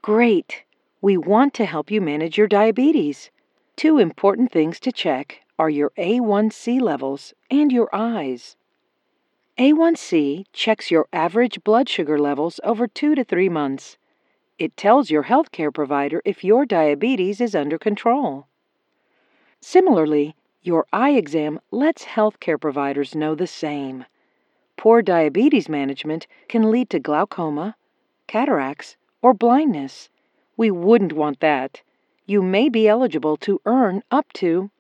Great! We want to help you manage your diabetes. Two important things to check are your A1C levels and your eyes. A1C checks your average blood sugar levels over 2 to 3 months. It tells your healthcare provider if your diabetes is under control. Similarly, your eye exam lets healthcare providers know the same. Poor diabetes management can lead to glaucoma, cataracts, or blindness. We wouldn't want that. You may be eligible to earn up to